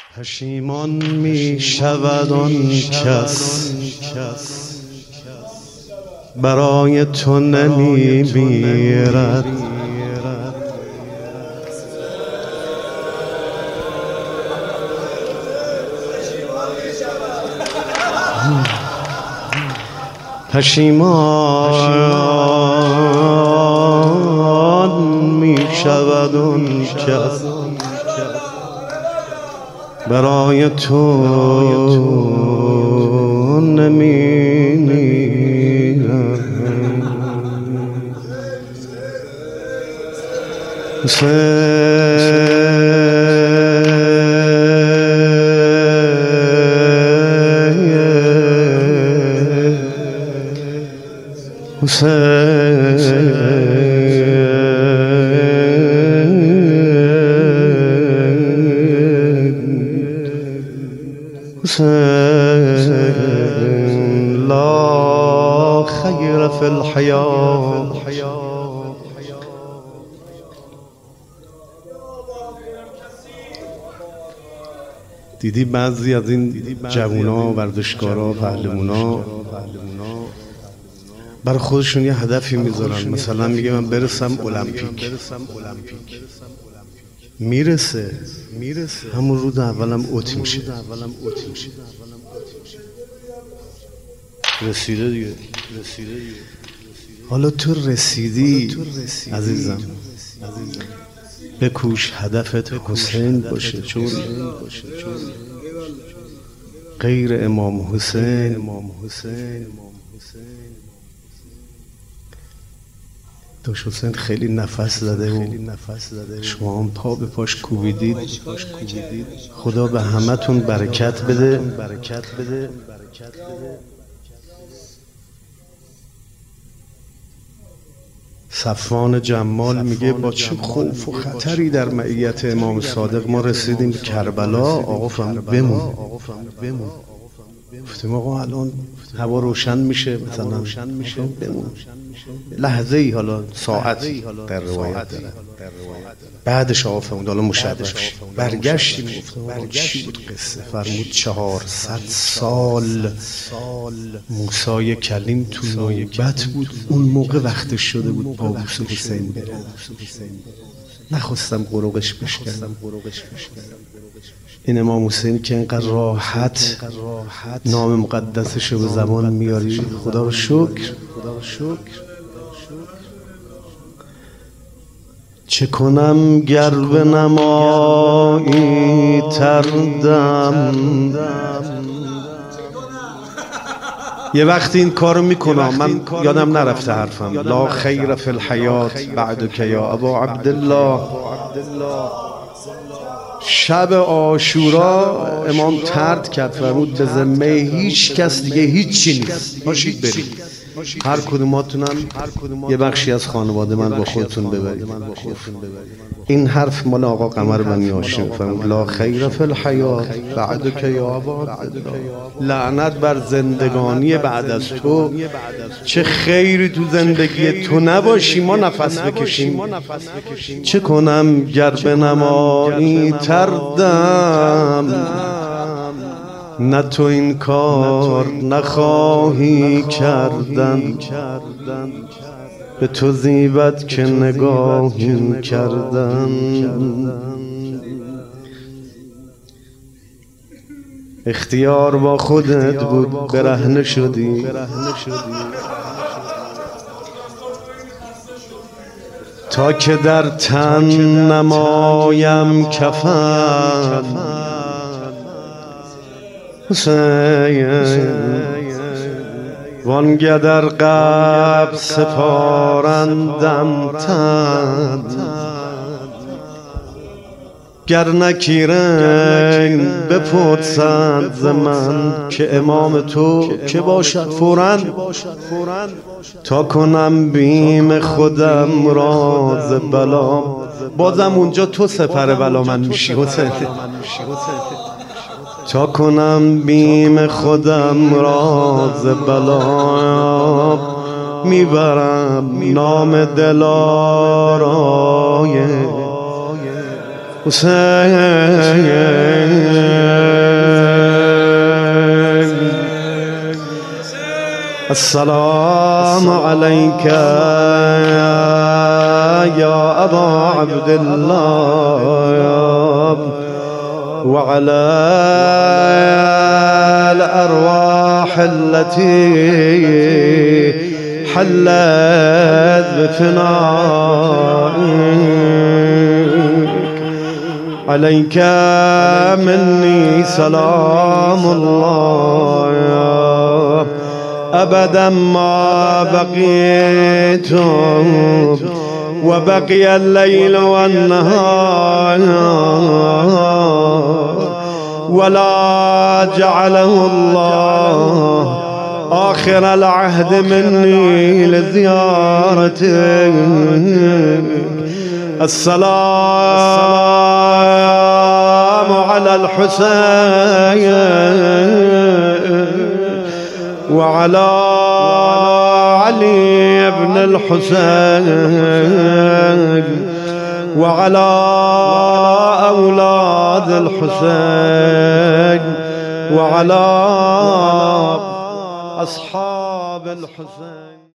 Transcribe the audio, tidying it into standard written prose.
پشیمان می شود آن کس برای تو نمی میرد. پشیمان می شود آن کس برای تو نمی میرد. لا خیر فی الحیاة. دیدی بعضی از این جوونا، ورزشکارا، پهلوانا برای خودشون یه هدفی میذارن، مثلا میگه من برسم المپیک. میرسه همون روز اولم اوت میشه. رسیده دیگه. حالا تو رسیدی عزیزم، بکوش هدفت حسین باشه، چون غیر امام حسین داشت حسین خیلی نفس زده و شما هم پا به پاش کوبیدید. خدا به همه تون برکت بده. صفوان جمال میگه با چه خوف و خطری در معیت امام صادق ما رسیدیم به کربلا. آقا فهمید بمون. گفتیم آقا الان هوا روشن میشه، مثلا بمون لحظه ای، حالا ساعت در روایت داره. بعدش آقا فهمید حالا مشرف برگشتیم. گفتم چی بود قصه؟ فرمود 400 سال موسی کلیم تو نوبت بود، اون موقع وقتش شده بود با بوس حسین بره. نخواستم قروقش بشکنم. این امام حسین که اینقدر راحت نام مقدسشو به زبان میاری، خدا رو شکر. چه کنم گر به نمایی تردم. یه وقتی این کارو میکنم، من یادم نرفته حرفم. لا خیر فی الحیاة بعدک یا ابا عبدالله. شب عاشورا امام طرد کرد، فرمود به ذمه هیچ کس دیگه هیچی نیست، باشید برید. هر کدوماتونم یه بخشی از خانواده من با خودتون ببرید. این حرف مال آقا قمر بنی هاشم. فرمود لا خیر فی الحیاة بعدک یا ابا عبدالله. لعنت بر زندگانی بعد از تو. چه خیری تو زندگی تو نباشی ما نفس بکشیم. چه کنم گر به نمایی تردم، نه تو این کار نخواهی کردن. به تو زیبد که نگاهی کردن. اختیار با خودت بود، برهنه شدی. تا که در تن نمایم کفن، وانگه در قبر سپارندم تن. گر نکیرن بپرسند ز من که امام تو که باشد فوراً. تا کنم بیم خودم راز بلا. بازم اونجا تو سپر بلا من میشی حسین. تا کنم بیم خودم راز بلا. میبرم نام دلارای حسین. السلام عليك يا أبا عبد الله وعلى الأرواح التي حلت بفنائك. عليك مني سلام الله أبدا ما بقيت وبقي الليل والنهار، ولا جعله الله آخر العهد مني لزيارتك. السلام على الحسين وعلى علي بن الحسين وعلى أولاد الحسين وعلى أصحاب الحسين.